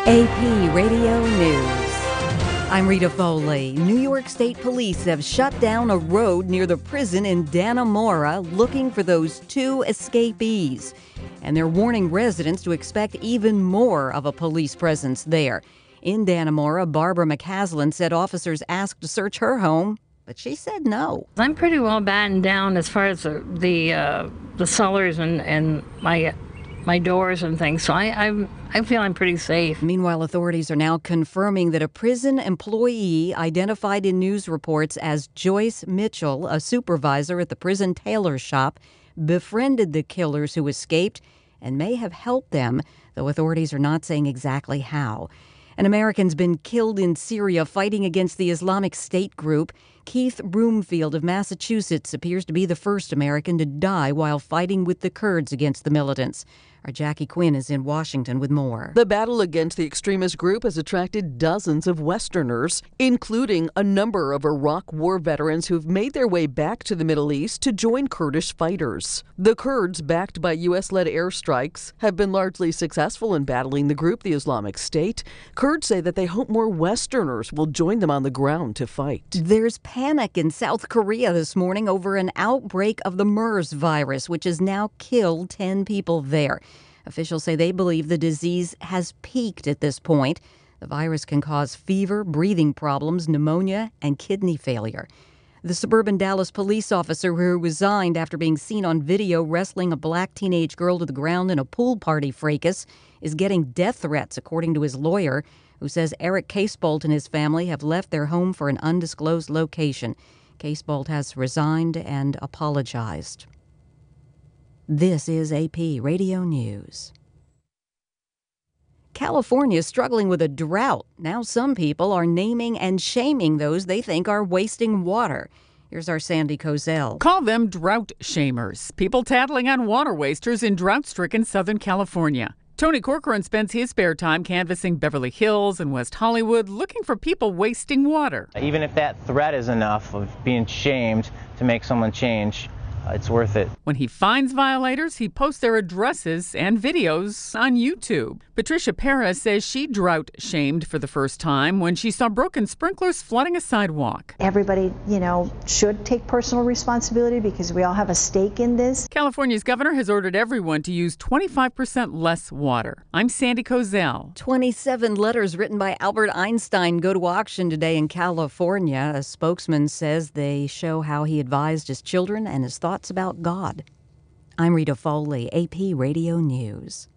AP Radio News. I'm Rita Foley. New York State Police have shut down a road near the prison in Dannemora looking for those two escapees. And they're warning residents to expect even more of a police presence there. In Dannemora, Barbara McCaslin said officers asked to search her home, but she said no. I'm pretty well battened down as far as the cellars and my doors and things, so I feel I'm pretty safe. Meanwhile, authorities are now confirming that a prison employee identified in news reports as Joyce Mitchell, a supervisor at the prison tailor shop, befriended the killers who escaped and may have helped them, though authorities are not saying exactly how. An American's been killed in Syria fighting against the Islamic State group. Keith Broomfield of Massachusetts appears to be the first American to die while fighting with the Kurds against the militants. Our Jackie Quinn is in Washington with more. The battle against the extremist group has attracted dozens of Westerners, including a number of Iraq war veterans who've made their way back to the Middle East to join Kurdish fighters. The Kurds, backed by U.S.-led airstrikes, have been largely successful in battling the group, the Islamic State. Kurds say that they hope more Westerners will join them on the ground to fight. There's panic in South Korea this morning over an outbreak of the MERS virus, which has now killed 10 people there. Officials say they believe the disease has peaked at this point. The virus can cause fever, breathing problems, pneumonia, and kidney failure. The suburban Dallas police officer who resigned after being seen on video wrestling a black teenage girl to the ground in a pool party fracas is getting death threats, according to his lawyer, who says Eric Casebolt and his family have left their home for an undisclosed location. Casebolt has resigned and apologized. This is AP Radio News. California is struggling with a drought. Now some people are naming and shaming those they think are wasting water. Here's our Sandy Kozel. Call them drought shamers, people tattling on water wasters in drought-stricken Southern California. Tony Corcoran spends his spare time canvassing Beverly Hills and West Hollywood looking for people wasting water. Even if that threat is enough of being shamed to make someone change, it's worth it. When he finds violators, he posts their addresses and videos on YouTube. Patricia Perez says she drought shamed for the first time when she saw broken sprinklers flooding a sidewalk. Everybody, should take personal responsibility because we all have a stake in this. California's governor has ordered everyone to use 25% less water. I'm Sandy Kozel. 27 letters written by Albert Einstein go to auction today in California. A spokesman says they show how he advised his children and his thoughts about God. I'm Rita Foley, AP Radio News.